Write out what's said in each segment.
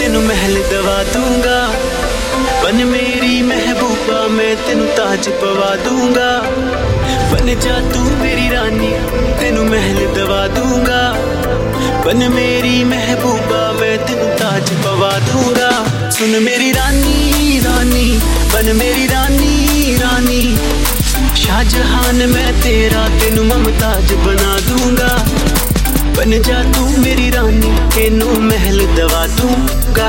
तेनू महल दवा दूंगा। बन मेरी महबूबा मैं तेनू ताज पवा दूंगा। बन जा तू मेरी रानी तेनू महल दवा दूंगा। बन मेरी महबूबा मैं तेनू ताज पवा दूंगा। सुन मेरी रानी रानी बन मेरी रानी रानी। शाहजहान मैं तेरा तेनू मुमताज बना दूंगा। बन जा तू मेरी रानी तेनू महल दवा दूंगा।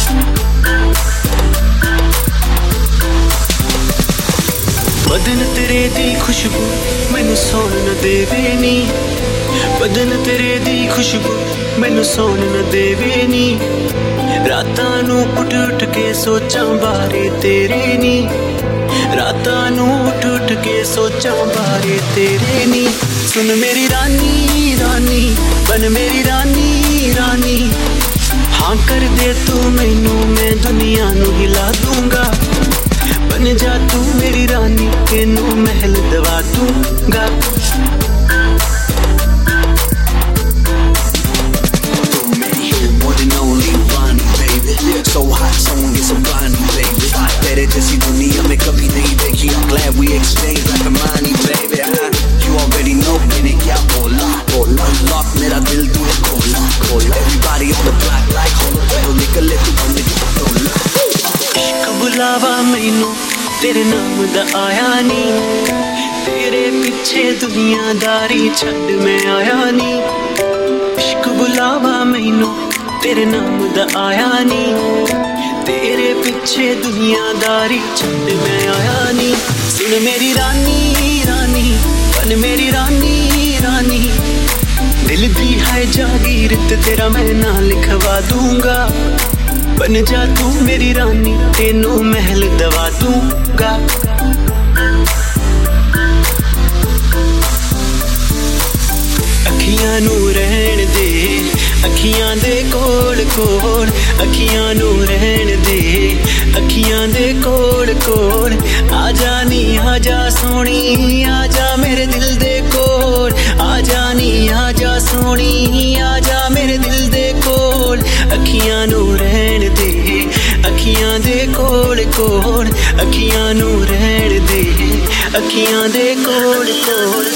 बदन तेरे दी खुशबू मैनू सौन न देवे नी। बदन तेरे दी खुशबू मैनू सौन न देवे नी। रातां नू उठ उठ के सोचां बारे तेरे नी। रातां नू उठ उठ के सोचां बारे तेरे नी। सुन मेरी रानी रानी बन मेरी रानी रानी। हाँ कर दे तू मैनू मैं दुनिया नू हिला दूंगा। बन जा तू मेरी रानी तेनू महल दवा दूंगा। So hot, someone get some Bonnie, baby. तेरे जैसी दुनिया में कभी नहीं देखी। I'm glad we exchanged like a money, baby. You already know मैंने क्या बोला बोला। Unlock मेरा दिल तूने खोला खोला। Everybody on the block like होलो तो निकले तू बंद की टोला। इश्क बुलावा मैनू तेरे नाम दा आया नी। तेरे पीछे दुनियादारी छड़ मैं आया नी। इश्क बुलावा मैनू तेरे नाम दा आया नी। तेरे पीछे दुनियादारी छड़ मैं आया नी। सुन मेरी रानी रानी बन मेरी रानी रानी। दिल दी है जागीर ते तेरा मैं ना लिखवा दूंगा। बन जा तू मेरी रानी तेनू महल दवा दूंगा। अखियां नू रहन दे अखियां दे कोल कोल। अखियां नू रहन दे अखियां दे कोल कोल। आजा नी आजा सोनी आजा मेरे दिल दे कोल। आजा नी आजा सोनी आजा मेरे दिल दे कोल। अखियां नू रहन दे अखियां दे कोल कोल। अखियां नू रहन दे अखियां दे कोल कोल।